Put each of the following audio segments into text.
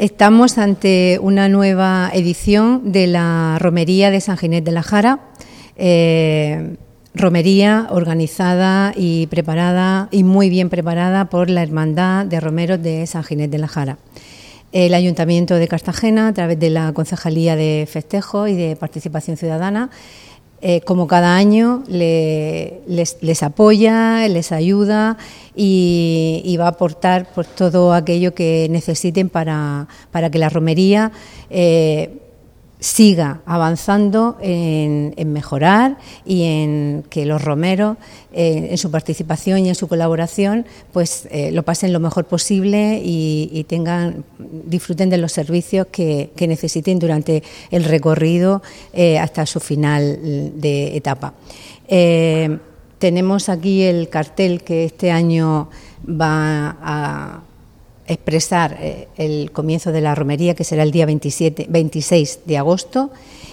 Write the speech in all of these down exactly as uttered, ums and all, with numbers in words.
Estamos ante una nueva edición de la Romería de San Ginés de la Jara, eh, romería organizada y preparada y muy bien preparada por la Hermandad de Romeros de San Ginés de la Jara. El Ayuntamiento de Cartagena, a través de la Concejalía de Festejos y de Participación Ciudadana, Eh, como cada año, le, les, les apoya, les ayuda y, y va a aportar pues, todo aquello que necesiten para, para que la romería eh, siga avanzando en, en mejorar y en que los romeros, eh, en su participación y en su colaboración, pues eh, lo pasen lo mejor posible y, y tengan, disfruten de los servicios que, que necesiten durante el recorrido eh, hasta su final de etapa. Eh, tenemos aquí el cartel que este año va a expresar eh, el comienzo de la romería, que será el día veintisiete, veintiséis de agosto,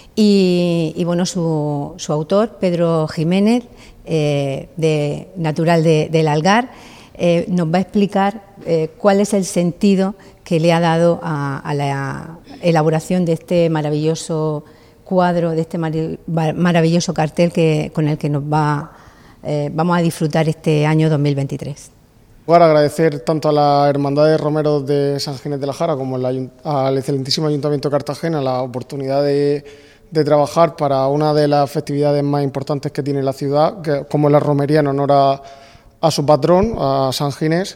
y, y bueno, su, su autor, Pedro Jiménez, eh, de, natural de, del Algar, eh, nos va a explicar eh, cuál es el sentido que le ha dado a, a la elaboración de este maravilloso cuadro, de este mar, maravilloso cartel que, con el que nos va, eh, vamos a disfrutar este año dos mil veintitrés. Para agradecer tanto a la Hermandad de Romeros de San Ginés de la Jara como al, al excelentísimo Ayuntamiento de Cartagena la oportunidad de, de trabajar para una de las festividades más importantes que tiene la ciudad, que, como es la romería en honor a, a su patrón, a San Ginés.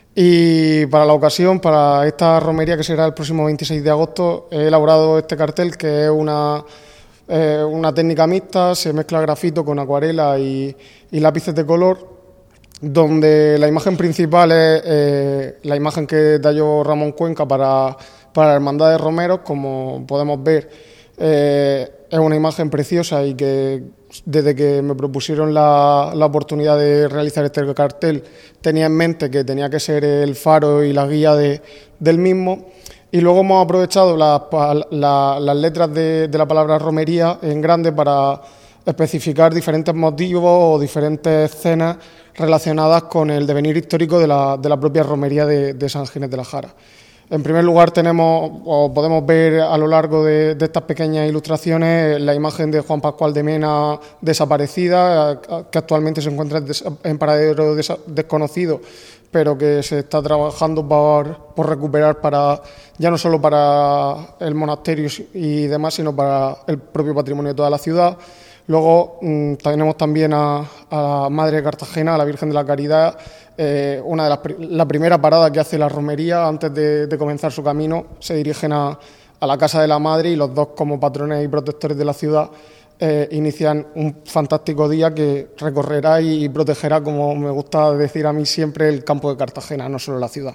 Y para la ocasión, para esta romería que será el próximo veintiséis de agosto, he elaborado este cartel, que es una, eh, una técnica mixta, se mezcla grafito con acuarela y, y lápices de color, donde la imagen principal es eh, la imagen que talló Ramón Cuenca para, para la Hermandad de Romeros. Como podemos ver, eh, es una imagen preciosa y que desde que me propusieron la, la oportunidad de realizar este cartel tenía en mente que tenía que ser el faro y la guía de, del mismo. Y luego hemos aprovechado la, la, las letras de, de la palabra romería en grande para especificar diferentes motivos o diferentes escenas relacionadas con el devenir histórico de la, de la propia romería de, de San Ginés de la Jara. En primer lugar tenemos, o podemos ver a lo largo de, de estas pequeñas ilustraciones, la imagen de Juan Pascual de Mena desaparecida, que actualmente se encuentra en paradero desconocido, pero que se está trabajando por, por recuperar para, ya no solo para el monasterio y demás, sino para el propio patrimonio de toda la ciudad. Luego mmm, tenemos también a, a la Madre de Cartagena, a la Virgen de la Caridad, eh, una de las la primera parada que hace la romería antes de, de comenzar su camino. Se dirigen a, a la Casa de la Madre y los dos, como patrones y protectores de la ciudad, eh, inician un fantástico día que recorrerá y, y protegerá, como me gusta decir a mí siempre, el campo de Cartagena, no solo la ciudad.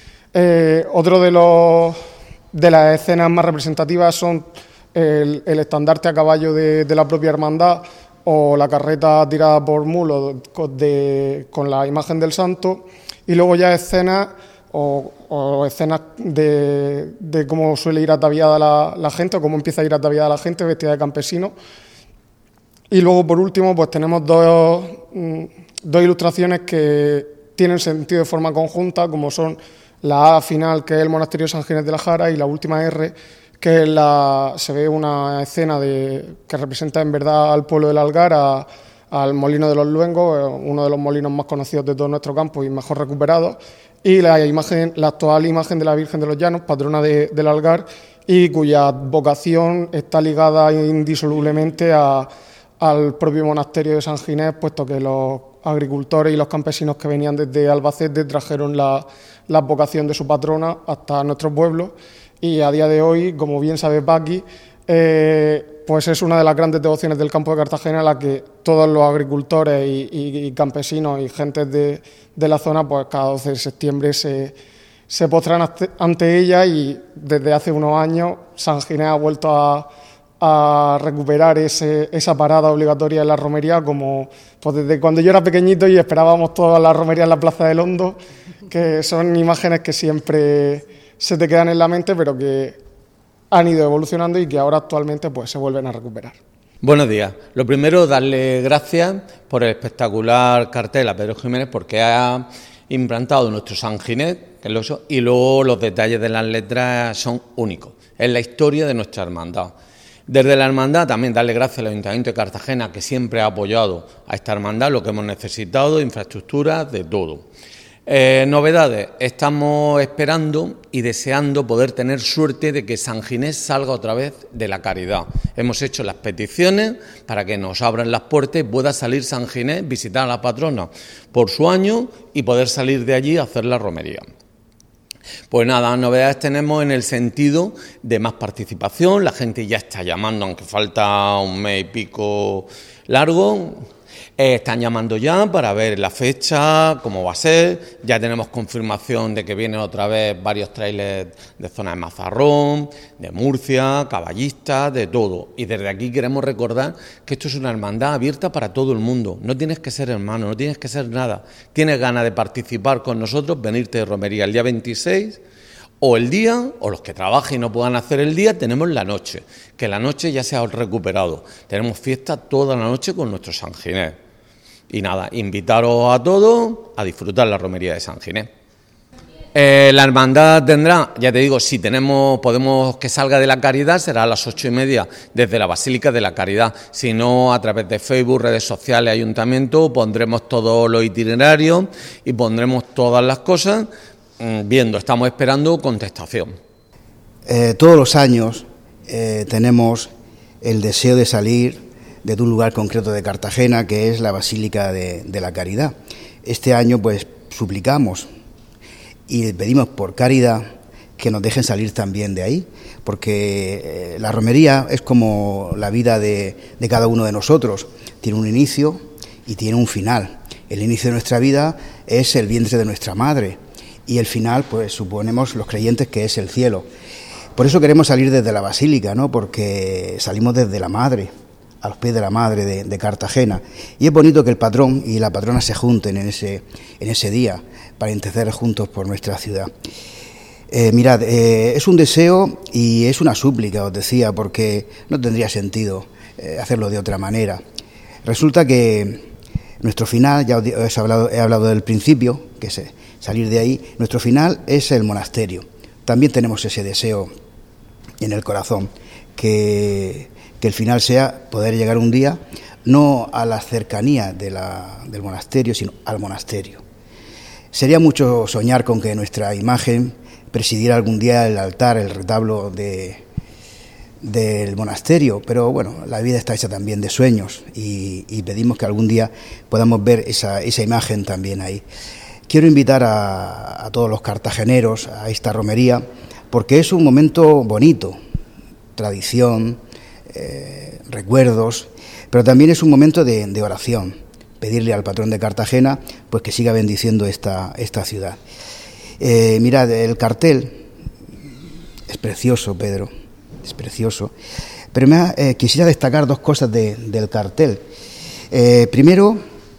Eh, otro de, los, de las escenas más representativas son El, el estandarte a caballo de, de la propia hermandad o la carreta tirada por mulo de, con la imagen del santo, y luego ya escenas o, o escenas de, de cómo suele ir ataviada la, la gente o cómo empieza a ir ataviada la gente vestida de campesino. Y luego, por último, pues tenemos dos, dos ilustraciones que tienen sentido de forma conjunta, como son la A final, que es el monasterio de San Ginés de la Jara, y la última R, que la, se ve una escena de, que representa en verdad al pueblo del Algar, a, al Molino de los Luengos, uno de los molinos más conocidos de todo nuestro campo y mejor recuperados, y la, imagen, la actual imagen de la Virgen de los Llanos, patrona de, del Algar, y cuya vocación está ligada indisolublemente a, al propio monasterio de San Ginés, puesto que los agricultores y los campesinos que venían desde Albacete trajeron la, la vocación de su patrona hasta nuestro pueblo. Y a día de hoy, como bien sabe Paqui, eh, pues es una de las grandes devociones del campo de Cartagena, a la que todos los agricultores y, y, y campesinos y gente de, de la zona, pues cada doce de septiembre se, se postran ante ella, y desde hace unos años San Ginés ha vuelto a, a recuperar ese, esa parada obligatoria en la romería, como pues desde cuando yo era pequeñito y esperábamos toda la romería en la Plaza del Hondo, que son imágenes que siempre se te quedan en la mente, pero que han ido evolucionando y que ahora actualmente pues se vuelven a recuperar. Buenos días. Lo primero, darle gracias por el espectacular cartel a Pedro Jiménez, porque ha implantado nuestro San Ginés que es lo eso, y luego los detalles de las letras son únicos. Es la historia de nuestra hermandad. Desde la hermandad también darle gracias al Ayuntamiento de Cartagena, que siempre ha apoyado a esta hermandad, lo que hemos necesitado, infraestructuras, de todo. Eh, novedades, estamos esperando y deseando poder tener suerte de que San Ginés salga otra vez de la caridad. Hemos hecho las peticiones para que nos abran las puertas y pueda salir San Ginés, visitar a la patrona por su año y poder salir de allí a hacer la romería. Pues nada, novedades tenemos en el sentido de más participación, la gente ya está llamando, aunque falta un mes y pico largo. Eh, están llamando ya para ver la fecha, cómo va a ser. Ya tenemos confirmación de que vienen otra vez varios trailers de zona de Mazarrón, de Murcia, caballistas, de todo. Y desde aquí queremos recordar que esto es una hermandad abierta para todo el mundo. No tienes que ser hermano, no tienes que ser nada. Tienes ganas de participar con nosotros, venirte de romería el día veintiséis... o el día, o los que trabajen y no puedan hacer el día, tenemos la noche, que la noche ya se ha recuperado. Tenemos fiesta toda la noche con nuestro San Ginés. Y nada, invitaros a todos a disfrutar la romería de San Ginés. Eh, la hermandad tendrá, ya te digo, si tenemos, podemos que salga de la Caridad, será a las ocho y media desde la Basílica de la Caridad. Si no, a través de Facebook, redes sociales, ayuntamiento, pondremos todos los itinerarios y pondremos todas las cosas. Viendo, estamos esperando contestación. Eh, todos los años eh, tenemos el deseo de salir de un lugar concreto de Cartagena, que es la Basílica de, de la Caridad. Este año, pues, suplicamos y pedimos por caridad que nos dejen salir también de ahí, porque eh, la romería es como la vida de, de cada uno de nosotros. Tiene un inicio y tiene un final. El inicio de nuestra vida es el vientre de nuestra madre, y el final, pues suponemos los creyentes que es el cielo. Por eso queremos salir desde la Basílica, ¿no? Porque salimos desde la Madre, a los pies de la Madre de, de Cartagena. Y es bonito que el patrón y la patrona se junten en ese, en ese día para interceder juntos por nuestra ciudad. Eh, mirad, eh, es un deseo y es una súplica, os decía, porque no tendría sentido eh, hacerlo de otra manera. Resulta que nuestro final, ya os he hablado, he hablado del principio, que es salir de ahí, nuestro final es el monasterio. También tenemos ese deseo en el corazón, que, que el final sea poder llegar un día no a la cercanía de la, del monasterio, sino al monasterio. Sería mucho soñar con que nuestra imagen presidiera algún día el altar, el retablo de, del monasterio, pero bueno, la vida está hecha también de sueños y, y pedimos que algún día podamos ver esa, esa imagen también ahí. Quiero invitar a, a todos los cartageneros a esta romería, porque es un momento bonito, tradición, eh, recuerdos, pero también es un momento de, de oración, pedirle al patrón de Cartagena pues que siga bendiciendo esta, esta ciudad. Eh, mirad, el cartel es precioso, Pedro, es precioso, pero me, eh, quisiera destacar dos cosas de, del cartel. Eh, primero,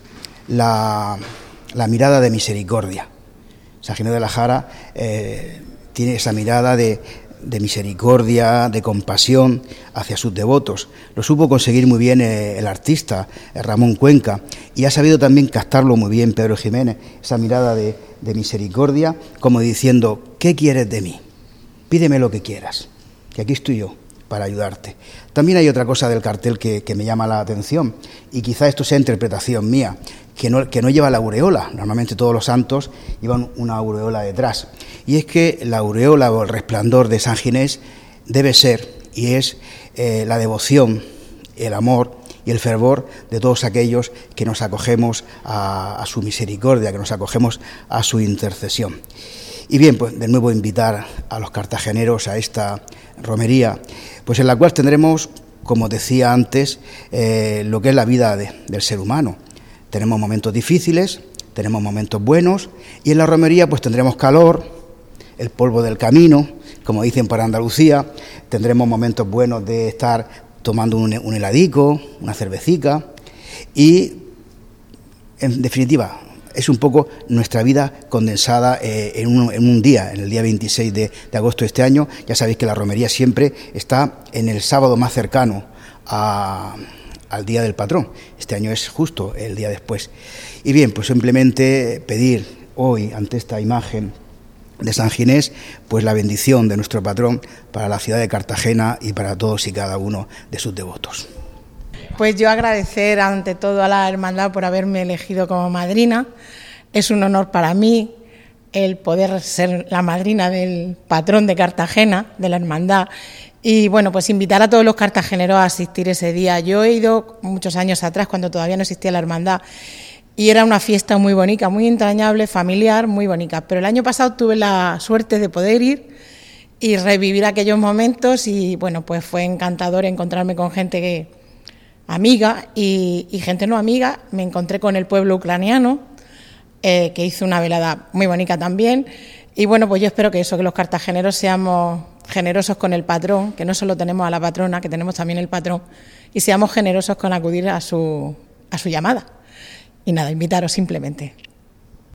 la... la mirada de misericordia. San Ginés de la Jara eh, tiene esa mirada de, de misericordia, de compasión hacia sus devotos. Lo supo conseguir muy bien eh, el artista eh, Ramón Cuenca, y ha sabido también captarlo muy bien Pedro Jiménez, esa mirada de, de misericordia, como diciendo: ¿qué quieres de mí? Pídeme lo que quieras, que aquí estoy yo para ayudarte. También hay otra cosa del cartel que, que me llama la atención, y quizá esto sea interpretación mía, que no, que no lleva la aureola. Normalmente todos los santos llevan una aureola detrás, y es que la aureola o el resplandor de San Ginés debe ser, y es eh, la devoción, el amor y el fervor de todos aquellos que nos acogemos a, a su misericordia, que nos acogemos a su intercesión. Y bien, pues de nuevo invitar a los cartageneros a esta romería, pues en la cual tendremos, como decía antes, eh, lo que es la vida de, del ser humano. Tenemos momentos difíciles, tenemos momentos buenos, y en la romería pues tendremos calor, el polvo del camino, como dicen por Andalucía, tendremos momentos buenos de estar tomando un, un heladico, una cervecica, y en definitiva es un poco nuestra vida condensada eh, en, un, en un día, en el día veintiséis de, de agosto de este año. Ya sabéis que la romería siempre está en el sábado más cercano a, al día del patrón. Este año es justo el día después. Y bien, pues simplemente pedir hoy ante esta imagen de San Ginés, pues la bendición de nuestro patrón para la ciudad de Cartagena y para todos y cada uno de sus devotos. Pues yo agradecer ante todo a la hermandad por haberme elegido como madrina. Es un honor para mí el poder ser la madrina del patrón de Cartagena, de la hermandad, y bueno, pues invitar a todos los cartageneros a asistir ese día. Yo he ido muchos años atrás, cuando todavía no existía la hermandad, y era una fiesta muy bonita, muy entrañable, familiar, muy bonita. Pero el año pasado tuve la suerte de poder ir y revivir aquellos momentos y bueno, pues fue encantador encontrarme con gente que, amiga y, y gente no amiga. Me encontré con el pueblo ucraniano, eh, que hizo una velada muy bonita también. Y bueno, pues yo espero que eso, que los cartageneros seamos generosos con el patrón, que no solo tenemos a la patrona, que tenemos también el patrón, y seamos generosos con acudir a su, a su llamada. Y nada, invitaros simplemente.